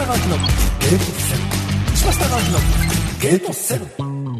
隆明のゲートセブン。石橋貴明のゲートセブン。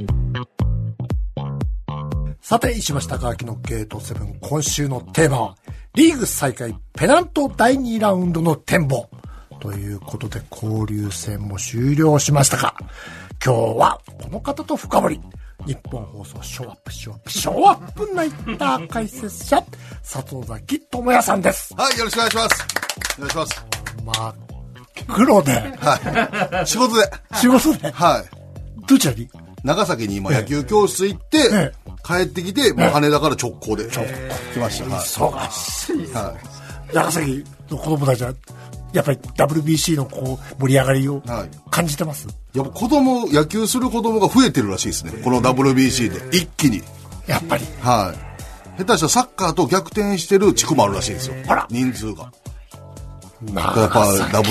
さて、石橋貴明のゲートセブン、今週のテーマはリーグ再開ペナント第2ラウンドの展望ということで、交流戦も終了しましたが、今日はこの方と深掘り。日本放送ショーアップナイター解説者里崎智也さんです。 はい、よろしくお願いします。お願いします。 まあ黒で、 はい、仕事ではい、どちらに？ 長崎に今野球教室行って、帰ってきて、もう羽田から直行で来ました。 忙しい。はい、長崎の子供たちはやっぱり WBC のこう盛り上がりを感じてます？ やっぱ野球する子供が増えてるらしいですね。この WBC で一気に。 やっぱり。 はい。下手したらサッカーと逆転してる地区もあるらしいですよ。 あら。 人数が。やっぱ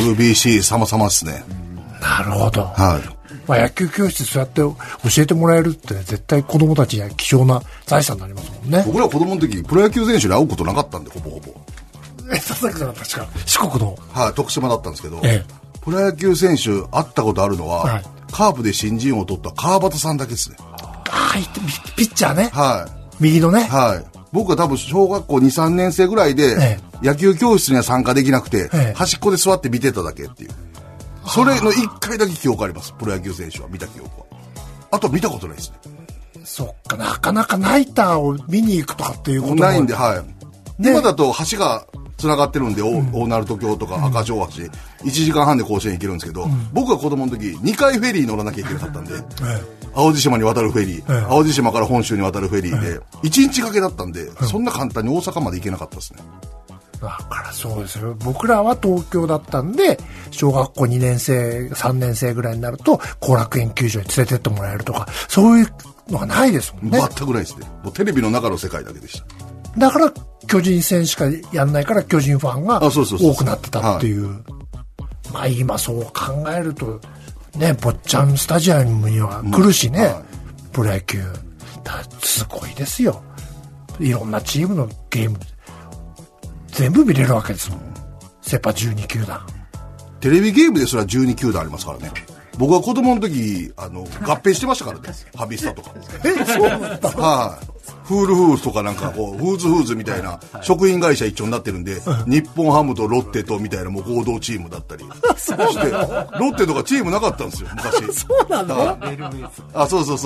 WBC 様々ですね。 なるほど。 はい。 まあ野球教室そうやって教えてもらえるって絶対子供たちには貴重な財産になりますもんね。 僕らは子供の時プロ野球選手に会うことなかったんで、ほぼ。 佐々木さんは確か四国の、 はい、徳島だったんですけど、プロ野球選手会ったことあるのは、はい、カープで新人王を取った川端さんだけですね。 ピッチャーね。 はい。 右のね。 はい。僕は多分小学校2、3年生ぐらいで、野球教室には参加できなくて、端っこで座って見てただけっていう。それの1回だけ記憶あります。プロ野球選手は見た記憶は。あと見たことないですね。 そっか、なかなかナイターを見に行くとかっていうこともないんで、はい。ね、今だと橋が繋がってるんで、大鳴門橋とか赤城橋、1時間半で甲子園行けるんですけど、僕が子供の時2回フェリー乗らなきゃいけなかったんで、淡路島に渡るフェリー、淡路島から本州に渡るフェリーで、1日かけだったんで、そんな簡単に大阪まで行けなかったですね。 だからそうですよ。僕らは東京だったんで、小学校2年生、3年生ぐらいになると、後楽園球場に連れてってもらえるとか、そういうのがないですもんね。 全くないですね。もうテレビの中の世界だけでした。 だから巨人戦しかやんないから巨人ファンが多くなってたっていう。まあ今そう考えるとね、坊ちゃんスタジアムには来るしね、プロ野球すごいですよ。いろんなチームのゲーム全部見れるわけですもん。セパ12球団。 テレビゲームですら12球団ありますからね。僕は子供の時合併してましたからね。ハビスタとか。 そうだった。 はい。フールフーズとかなんかこうフーズみたいな食品会社一緒になってるんで、日本ハムとロッテとみたいなもう合同チームだったりして、ロッテとかチームなかったんですよ昔。 そうなの？ あ、そうはい。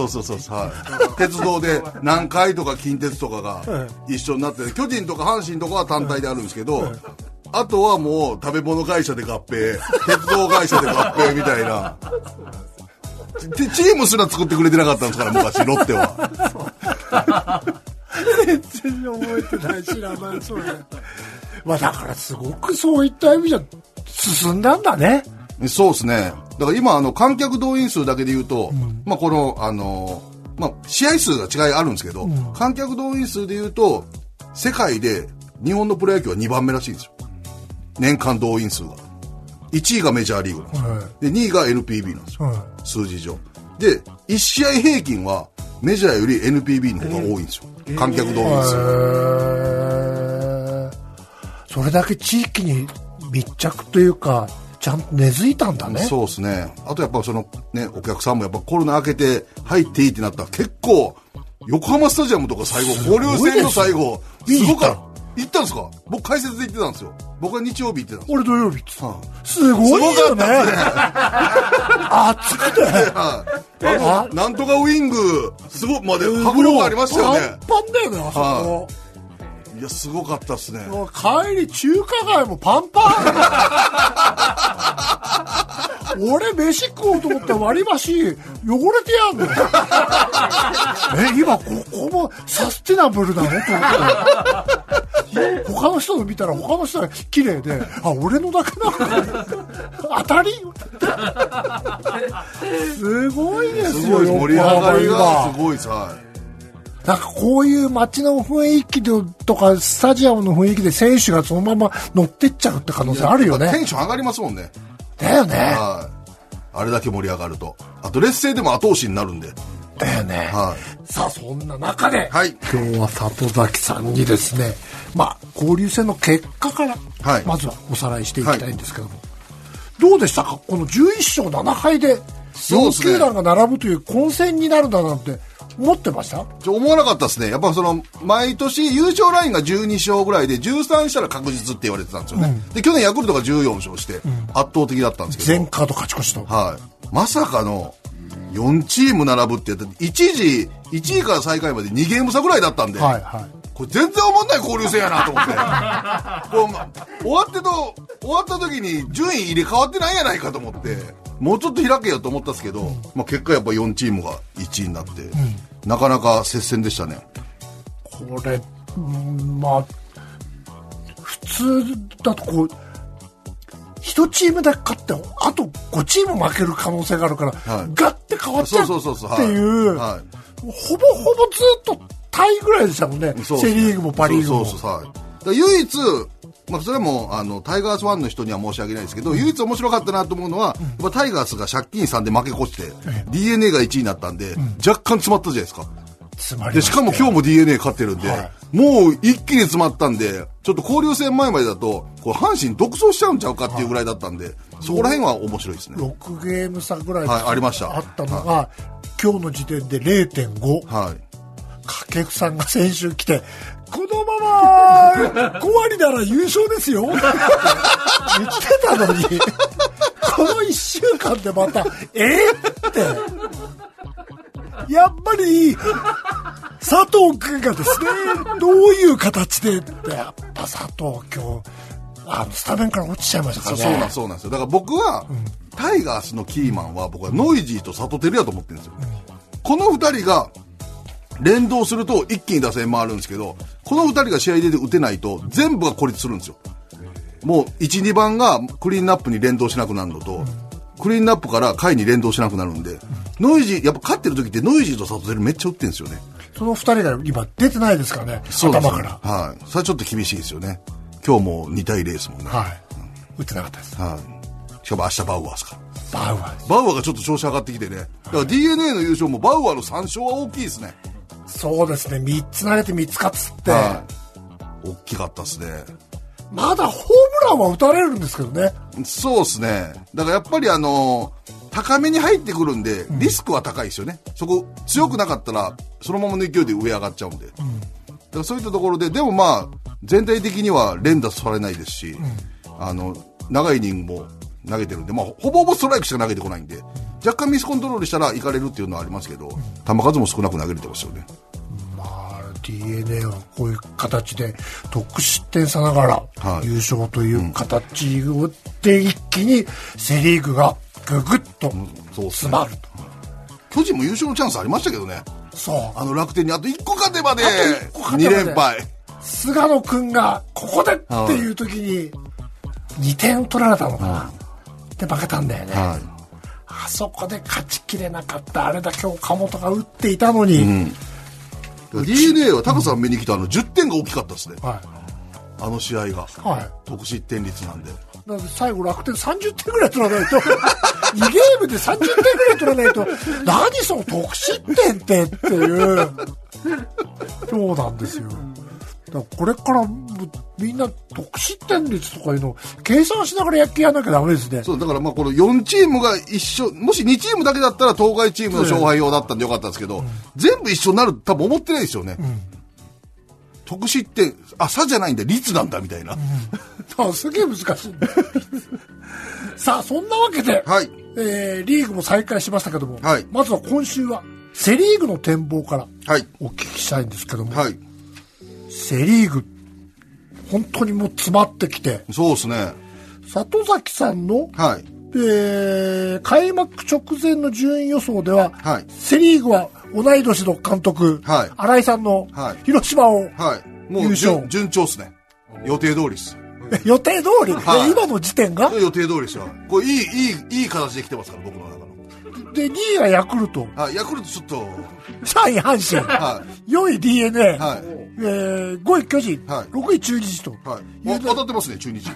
鉄道で南海とか近鉄とかが一緒になってて、巨人とか阪神とかは単体であるんですけど、あとはもう食べ物会社で合併、鉄道会社で合併みたいな。チームすら作ってくれてなかったんですから昔ロッテは。 全然覚えてない、知らない。そうね。まあだからすごくそういった意味じゃ進んだんだね。 そうですね。だから今観客動員数だけで言うと、まあこのまあ試合数が違いあるんですけど、観客動員数で言うと世界で日本のプロ野球は2番目らしいんですよ。年間動員数が。1位がメジャーリーグなんですよ。で、2位が NPB なんですよ。数字上。で、1試合平均はメジャーより NPB の方が多いんですよ。観客動員数。 それだけ地域に密着というか、ちゃんと根付いたんだね。 そうですね。あとやっぱね、お客さんもやっぱコロナ明けて入っていいってなったら結構、横浜スタジアムとか最後、交流戦の最後、すごかった。行ったんですか？僕解説で行ってたんですよ。僕は日曜日行ってたんですよ。 俺土曜日ってさ、すごいよね。暑くて。 なんとかウィング、すごい、まで迫力ありましたよね。 パンパンだよね、あそこ。 いや、すごかったっすね。 帰り中華街もパンパン。俺飯食おうと思ったら割り箸汚れてやんの。今ここもサステナブルなのと思って。他の人の見たら他の人が綺麗で、俺のだけなんか当たりすごいですよ。 盛り上がりがすごいさ。 なんかこういう街の雰囲気とかスタジアムの雰囲気で選手がそのまま乗ってっちゃうって可能性あるよね。 テンション上がりますもんね。 だよね。 はい。あれだけ盛り上がると。あと劣勢でも後押しになるんで。 だよね。 はい。 さあそんな中で、 はい、 今日は里崎さんにですね、交流戦の結果から、まずはおさらいしていきたいんですけども、 どうでしたかこの11勝7敗で4球団が並ぶという混戦になるだなんて思ってました？ 思わなかったですね。やっぱその毎年優勝ラインが12勝ぐらいで13したら確実って言われてたんですよね、で去年ヤクルトが14勝して圧倒的だったんですけど、 全カード勝ち越しと、 はい、まさかの4チーム並ぶって言って1位から最下位まで2ゲーム差ぐらいだったんで、はいはい、これ全然思んない交流戦やなと思って終わった時に順位入れ替わってないやないかと思ってもうちょっと開けよと思ったんですけど、まあ、結果やっぱ4チームが1位になって、なかなか接戦でしたね。 これ、まあ普通だとこう1チームだけ勝ってあと5チーム負ける可能性があるから、はい、ガッて変わっちゃうっていう、はい、ほぼずっとタイぐらいでしたもんね。セリーグもパリーグも。はい、 だ唯一まあ、それはもうタイガースファンの人には申し訳ないですけど、唯一面白かったなと思うのは、やっぱタイガースが借金3で負け越して、DNA が1位になったんで、若干詰まったじゃないですか。でしかも今日も DNA 勝ってるんで、もう一気に詰まったんで、ちょっと交流戦前までだとこう阪神独走しちゃうんちゃうかっていうぐらいだったんで、そこら辺は面白いですね。 6ゲーム差ぐらいありました。 あったのが、今日の時点で 0.5、掛布さんが先週来て、このまま5割なら優勝ですよって言ってたのにこの1週間でまたってやっぱり佐藤君がですねどういう形でってやっぱ佐藤今日スタメンから落ちちゃいましたからね。 そうなんですよ。だから僕は、タイガースのキーマンは僕はノイジーと佐藤輝也と思ってるんですよ、この2人が連動すると一気に打線回るんですけど、この2人が試合で打てないと全部が孤立するんですよ。もう 1,2 番がクリーンナップに連動しなくなるのと、クリーンナップから下位に連動しなくなるんで、ノイジーやっぱ勝ってる時ってノイジーと佐藤輝めっちゃ打ってるんですよね。 その2人が今出てないですからね、頭から。 はい、それはちょっと厳しいですよね。今日も2対0ですもんね。 はい、打ってなかったです。 はい、しかも明日バウアーですか。 バウアーがちょっと調子上がってきてね。だから DNA の優勝もバウアーの3勝は大きいですね。 そうですね、3つ投げて3つ勝つって、 大きかったですね。 まだホームランは打たれるんですけどね。 そうですね。だからやっぱり高めに入ってくるんでリスクは高いですよね、そこ強くなかったらそのままの勢いで上上がっちゃうんで、だからそういったところででもまあ全体的には連打されないですし、長いイニングも投げてるんで、まあ、ほぼほぼストライクしか投げてこないんで、若干ミスコントロールしたらいかれるっていうのはありますけど、球数も少なく投げれてますよね。 まあ DNA はこういう形で得失点差ながら優勝という形をで一気にセリーグがぐぐっと詰まると、 巨人も優勝のチャンスありましたけどね。 そう楽天にあと1個勝てばで2連敗、 菅野君がここでっていう時に2点取られたのかな、で負けたんだよね、あそこで勝ちきれなかった。あれだけ岡本が打っていたのに、 DNA はタカさん目に来た10点が大きかったですね、あの試合が、得失点率なんで。 だって最後楽天30点ぐらい取らないと2ゲームで30点ぐらい取らないと何その得失点っていうそうなんですよ。だからこれからみんな得失点率とかいうのを計算しながら野球やらなきゃダメですね。 そうだからまあこの4チームが一緒、もし2チームだけだったら東海チームの勝敗表だったんでよかったんですけど、全部一緒になると多分思ってないですよね、得失点差じゃないんだ率なんだみたいな、 すげえ難しいさあそんなわけで、リーグも再開しましたけども、まずは今週はセリーグの展望からお聞きしたいんですけども、セリーグ本当にもう詰まってきて、 そうですね、 里崎さんの、開幕直前の順位予想では、セリーグは同い年の監督、新井さんの広島を優勝、 もう順調ですね。予定通りです。 予定通り、今の時点が予定通りですよ。これいい形で来てますから僕の中の。 で2位がヤクルト、 ヤクルトちょっと 3位阪神、4位 DNA、5位巨人、6位中日と、 当たってますね中日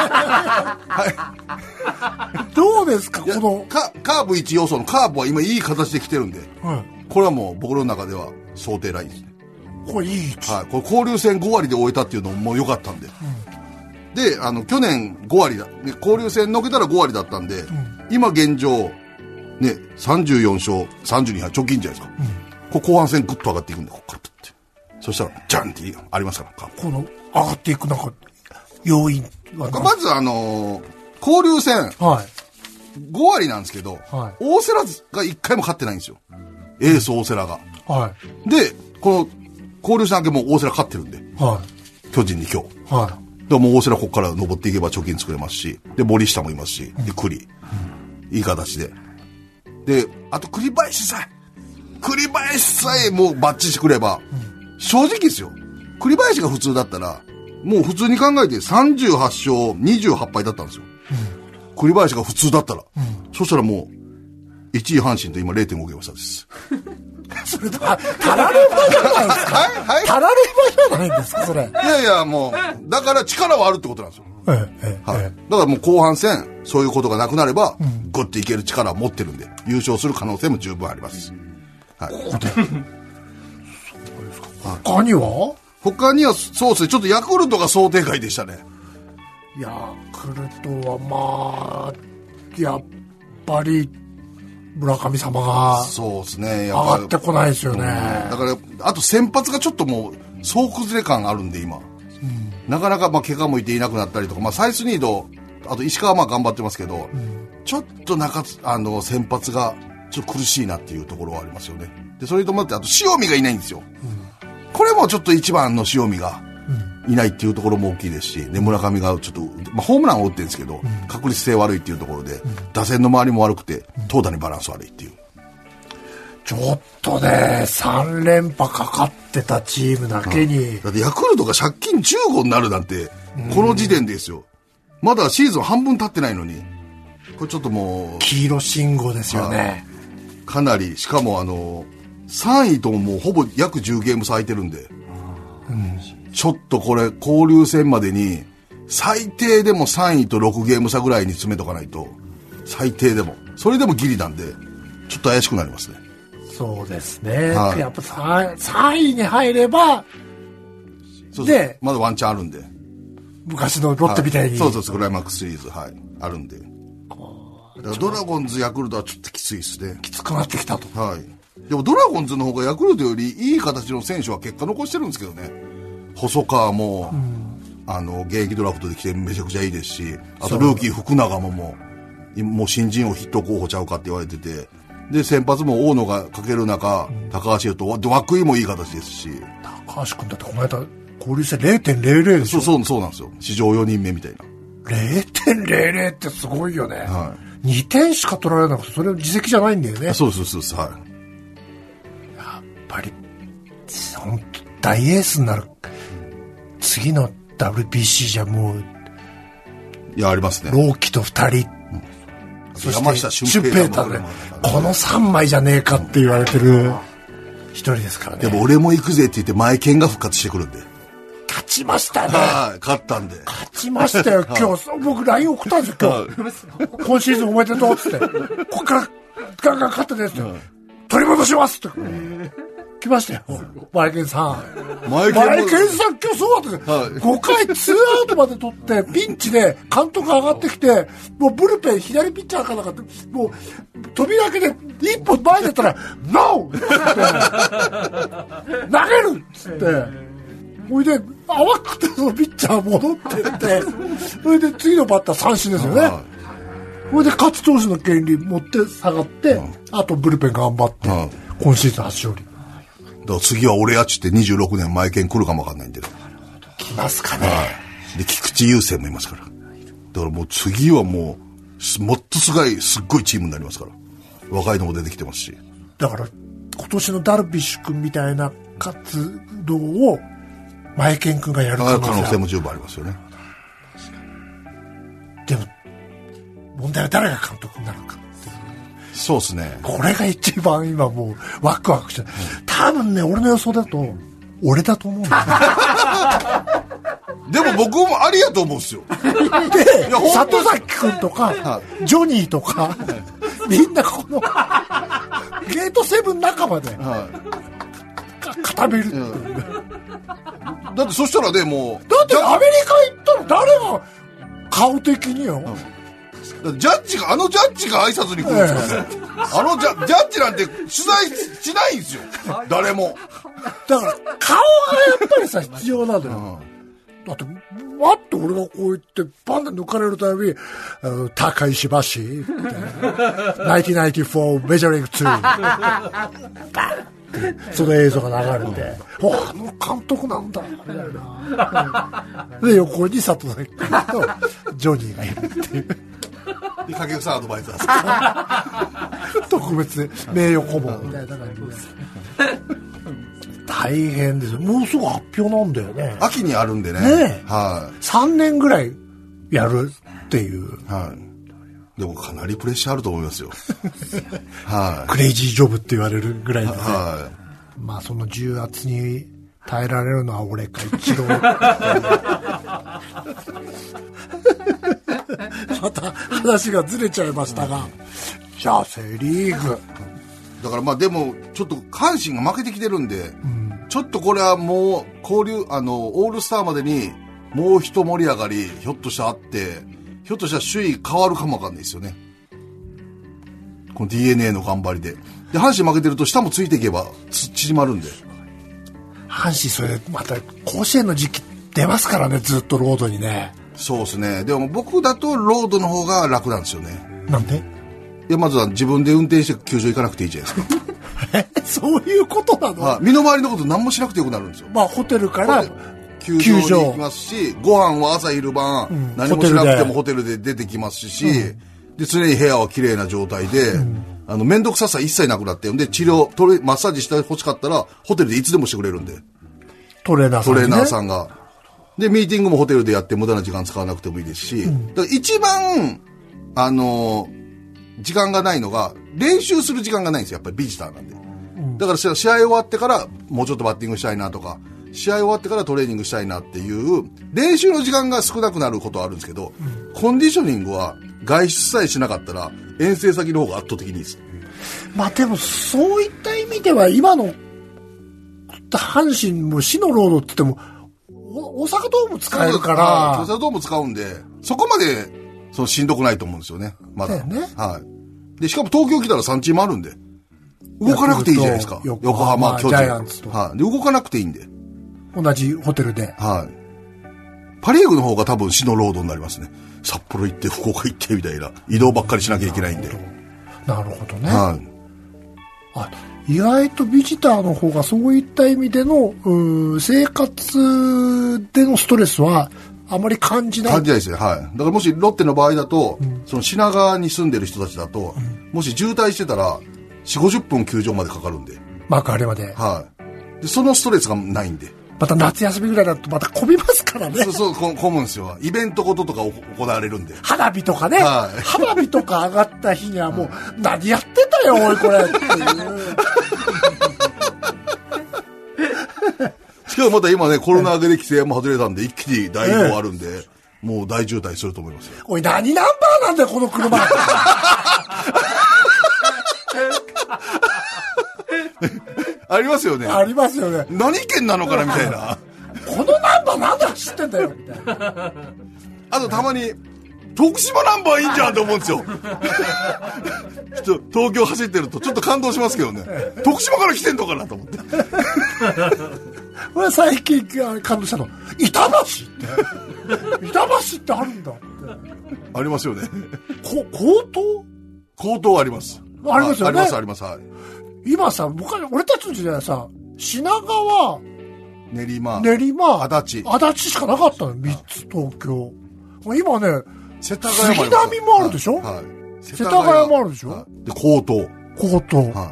どうですかこのカーブ1要素のカーブは今いい形で来てるんで、これはもう僕の中では想定ラインですね。 これいい、 これ交流戦5割で終えたっていうのももう良かったんで、 で、去年5割だ。で、交流戦のけたら5割だったんで、今現状、ね、34勝、32敗、貯金じゃないですか。こう後半戦グッと上がっていくんで、ここからプッて。そしたら、ジャンってありますから、 この、上がっていく要因はまず交流戦、 はい。 5割なんですけど、 はい、 大瀬良が1回も勝ってないんですよ。エース大瀬良が。 はい。 で、この、交流戦明けも大瀬良勝ってるんで、 はい。 巨人に今日。はい。でもう大瀬良ここから登っていけば貯金作れますし、で、森下もいますし、で、栗。いい形で。で、あと栗林さえもうバッチしてくれば、正直ですよ。栗林が普通だったら、もう普通に考えて38勝28敗だったんですよ。栗林が普通だったら。そしたらもう、1位阪神と今 0.5 ゲーム差です。 それたらればじゃないですか。はい。たらればじゃないんですか、それ。 いやもう、だから力はあるってことなんですよ。はい。だからもう後半戦、そういうことがなくなれば、グッといける力を持ってるんで、優勝する可能性も十分あります。はい。そうですか。他にはそうですね、ちょっとヤクルトが想定外でしたね。 ヤクルトはやっぱり村上様がそうですね、 上がってこないですよね。 だからあと先発がちょっともう総崩れ感あるんで今、なかなか怪我もいていなくなったりとか、サイスニード、あと石川は頑張ってますけど、ちょっと先発がちょっと苦しいなっていうところはありますよね。でそれともってあと塩見がいないんですよ。これもちょっと一番の塩見がいないっていうところも大きいですし、で村上がちょっと、ホームランを打ってるんですけど、確率性悪いっていうところで、打線の周りも悪くて投打にバランス悪いっていう。 ちょっとね、3連覇かかってたチームだけに、 だってヤクルトが借金15になるなんてこの時点ですよ。まだシーズン半分経ってないのに、これちょっともう黄色信号ですよね。 かなり、しかも3位ともうほぼ約10ゲーム差空いてるんで、ちょっとこれ交流戦までに最低でも3位と6ゲーム差ぐらいに詰めとかないと、最低でもそれでもギリなんでちょっと怪しくなりますね。 そうですね、はい、やっぱ 3位に入ればでまだワンチャンあるんで、 昔のロッテみたいに、 はい、そうクライマックスシリーズ、はい、あるんで、だからドラゴンズヤクルトはちょっときついですね。 きつくなってきたと。 はい。でもドラゴンズの方がヤクルトよりいい形の選手は結果残してるんですけどね。細川も、現役ドラフトで来てめちゃくちゃいいですし、あとルーキー福永ももう新人王筆頭候補ちゃうかって言われてて、で先発も大野がかける中、高橋と涌井もいい形ですし。 高橋君だってこの間交流戦 0.00 でしょ。 そうなんですよ。史上4人目みたいな。 0.00 ってすごいよね。はい。2点しか取られなくて、それ自責じゃないんだよね。 そうはい。 やっぱり本当大エースになる。次の WBC じゃもう、 いやありますね。 朗希と2人、そして山下俊平太ね、 この3枚じゃねえかって言われてる一人ですからね。 でも俺も行くぜって言って前健が復活してくるんで。 勝ちましたね。 はい、勝ったんで。 勝ちましたよ。今日僕 LINE 送ったんですよ今日。今シーズンおめでとうっつって、ここからガンガン勝ったですって、取り戻しますって。来ましたよ、マイケンさん。マイケンさん今日そうだった、はい、5回2アウトまで取ってピンチで監督上がってきて、もうブルペン左ピッチャーかなんかってもう飛び分けで一歩前だったらノー投げるっつってほいで淡くてそのピッチャー戻ってってそれで次のバッター三振ですよね。ほいで勝ち投手の権利持って下がって、あとブルペン頑張って、今シーズン初勝利。 だから次は俺やっちって26年前剣来るかもわかんないんで。 来ますかね。 で菊池雄星もいますから。だからもう次はもっとすごいチームになりますから。若いのも出てきてますし。だから今年のダルビッシュ君みたいな活動を前剣君がやる可能性も十分ありますよね。 でも問題は誰が監督になるか。 そうですね。 これが一番今もうワクワクしてる。多分ね、俺の予想だと俺だと思うんだよ。でも僕もありやと思うんですよ。 で、里崎君とかジョニーとかみんなこのゲートセブン仲間で固めるっていう、 だってそしたらね、もうだってアメリカ行ったの誰が顔的によ、 ジャッジが挨拶に来るんですよ、ジャッジなんて取材しないんですよ、誰も。 だから顔がやっぱりさ必要なんだよ、だってわっと俺がこう言ってパンで抜かれるたび高石橋みたいな1994メジャーリーグ2バンその映像が流れて、あの監督なんだみたいな。で横に佐藤さんとジョニーがいるっていう。 掛布さんアドバイザー特別名誉顧問みたいな感じです。大変です。もうすぐ発表なんだよね。 秋にあるんでね。はい。 3年ぐらいやるっていう。 はい。でもかなりプレッシャーあると思いますよ。はい。 クレイジージョブって言われるぐらいで、ね。 はい。 まあその重圧に耐えられるのは俺か一度。また話がずれちゃいましたが、じゃあセリーグ。 だからまあでもちょっと阪神が負けてきてるんで、ちょっとこれはもう交流オールスターまでにもう一盛り上がりひょっとしたらあって、ひょっとしたら首位変わるかもわかんないですよね。この DNA の頑張りで。で阪神負けてると下もついていけば縮まるんで。 阪神それまた甲子園の時期出ますからね、ずっとロードにね。 そうですね。でも僕だとロードの方が楽なんですよね。 なんで？ いやまずは自分で運転して球場行かなくていいじゃないですか。 そういうことなの？ 身の回りのこと何もしなくてよくなるんですよ。 まあホテルから球場に行きますし、ご飯は朝昼晩、何もしなくてもホテルで出てきますし、で常に部屋は綺麗な状態で、面倒くささ一切なくなって、でマッサージしてほしかったらホテルでいつでもしてくれるんで、 トレーナーさんが。でミーティングもホテルでやって無駄な時間使わなくてもいいですし、だから一番時間がないのが練習する時間がないんですよ、やっぱりビジターなんで。だから試合終わってからもうちょっとバッティングしたいなとか、試合終わってからトレーニングしたいなっていう練習の時間が少なくなることはあるんですけど、コンディショニングは外出さえしなかったら遠征先の方が圧倒的にいいです。 まあでもそういった意味では今の阪神も市のロードって言っても大阪ドーム使えるから、 大阪ドーム使うんでそこまでしんどくないと思うんですよね、まだ。 ね、 はい。でしかも東京来たら3チームあるんで動かなくていいじゃないですか。横浜、巨人、 ジャイアンツと、 はい。で動かなくていいんで。 同じホテルで。 はい。パリーグの方が多分市のロードになりますね。札幌行って福岡行ってみたいな移動ばっかりしなきゃいけないんで。 なるほどね。 はい。 意外とビジターの方がそういった意味での生活でのストレスはあまり感じない。 感じないですね。はい。だからもしロッテの場合だと、その品川に住んでる人たちだと、もし渋滞してたら4、50分球場までかかるんで。 幕張まで。 はい。でそのストレスがないんで。 また夏休みぐらいだとまた混みますからね。 そう混むんですよ。イベントごととか行われるんで。 花火とかね。 はい、 花火とか上がった日にはもう、何やってたよ、おい、これ。っていう。 しかもまた今ね、コロナ明けで規制も外れたんで、一気に大移動あるんで、もう大渋滞すると思いますよ。 おい、何ナンバーなんだよ、この車。 ありますよね。 ありますよね。 何県なのかなみたいな。 このナンバーなんで走ってんだよみたいな。 あとたまに徳島ナンバーいいんじゃんって思うんですよ。東京走ってるとちょっと感動しますけどね。徳島から来てんのかなと思って。 俺最近感動したの板橋って板橋ってあるんだって。 ありますよね。 高等あります。 ありますよね。 あります。はい。 今さ、俺たちの時代はさ、品川、 練馬、 足立しかなかったの、3つ東京。今ね、 世田谷杉並もあるでしょ、はい、世田谷もあるでしょ、 はい、で、江東。 はい、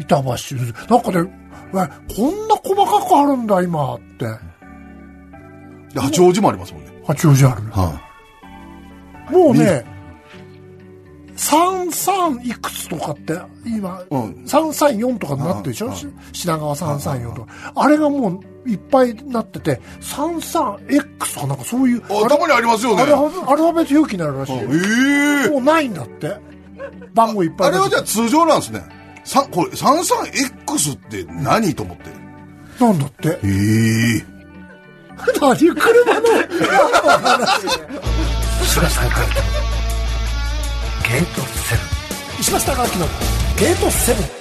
板橋。なんかね、こんな細かくあるんだ、今って。 で、八王子もありますもんね。 八王子ある。 はい、 もうね、33いくつとかって今、334とかになってるでしょ、品川334とか、あれがもういっぱいになってて 33X かなんかそういう頭にありますよね。 アルファベット表記になるらしい。もうないんだって番号いっぱい。 あれはじゃあ通常なんですね。これ 33X って何と思って。 なんだって。 何車の話石橋貴明のゲート7。石橋貴明のゲート7。